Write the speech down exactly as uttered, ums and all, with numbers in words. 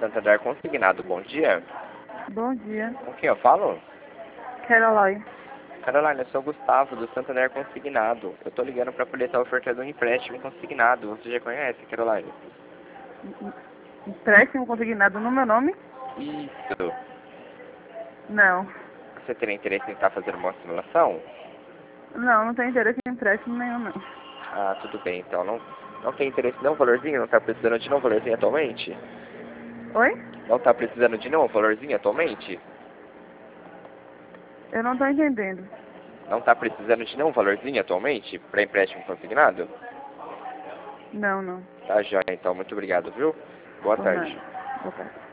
Santander Consignado. Bom dia. Bom dia. Com quem eu falo? Caroline. Caroline, eu sou o Gustavo, do Santander Consignado. Eu tô ligando pra poder estar ofertando um empréstimo consignado. Você já conhece, Caroline? Empréstimo consignado no meu nome? Isso. Não. Você teria interesse em estar fazendo uma simulação? Não, não tenho interesse em empréstimo nenhum, não. Ah, tudo bem, então. Não, não tem interesse em nenhum valorzinho? Não tá precisando de nenhum valorzinho atualmente? Oi? Não tá precisando de nenhum valorzinho atualmente? Eu não tô entendendo. Não tá precisando de nenhum valorzinho atualmente para empréstimo consignado? Não, não. Tá, joia, então. Muito obrigado, viu? Boa Por nada. tarde. Boa tarde.